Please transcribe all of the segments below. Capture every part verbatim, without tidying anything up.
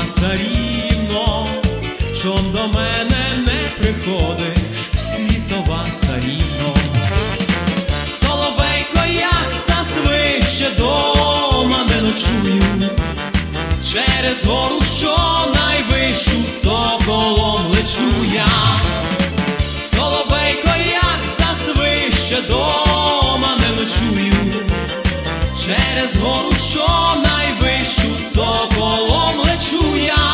царівно, чом до мене не приходиш, лісова царівно. Соловейко, як засвище, дома не ночую, через гору, що найвищу, соколом лечу я. Соловейко, як засвище, дома не ночую, через гору, що найвищу, соколом лечу я.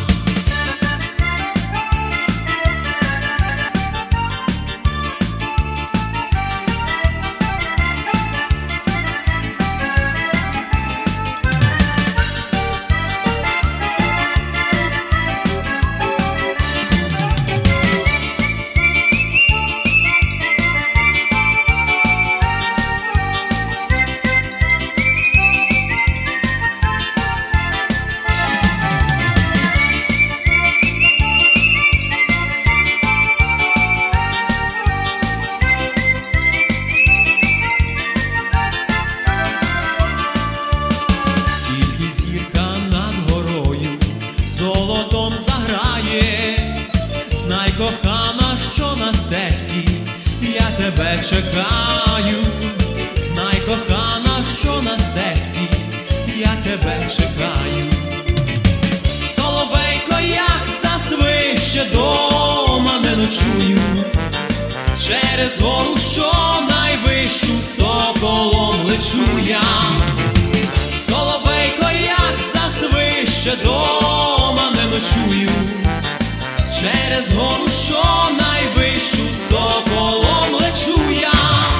Золотом заграє, знай, кохана, що на стежці я тебе чекаю. Знай, кохана, що на стежці я тебе чекаю. Соловейко, як засвище, дома не ночую, через гору, що найвищу, соколом лечу я. Соловейко, як засвище, дома не ночую, через гору, що найвищу, соколом лечу я.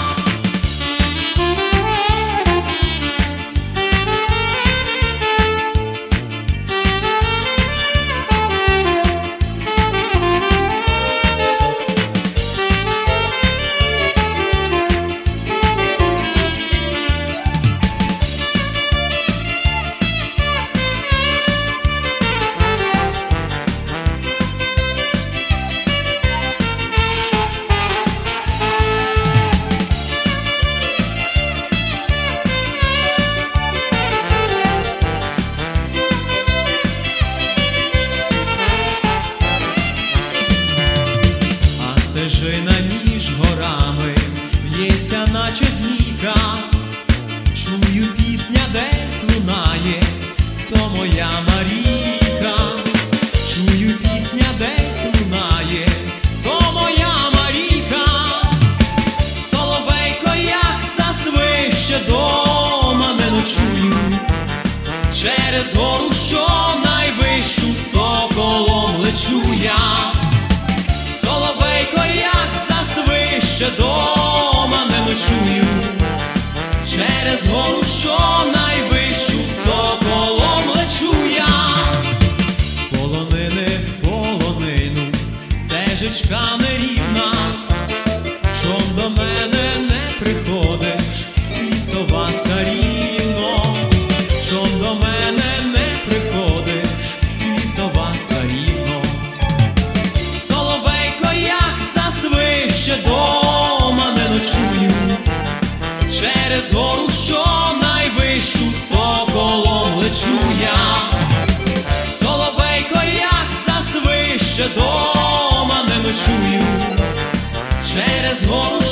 Стежина між горами в'ється, наче змійка. Чую, пісня десь лунає, то моя Марійка. Чую, пісня десь лунає, то моя Марійка. Соловейко, як засвище, дома не ночую, через гору, що найвищу, соколом лечу я. Соловейко, як засвище, дома не ночую, через гору, що найвищу, соколом лечу я. З полонини в полонину стежечка нерівна, чом до мене не приходиш, лісова царівно, чом до мене не приходиш, лісова царівно. Соловейко, як засвище, дома не ночую, через гору, що найвищу, соколом лечу я. Соловейко, як засвище, дома не ночую, через гору,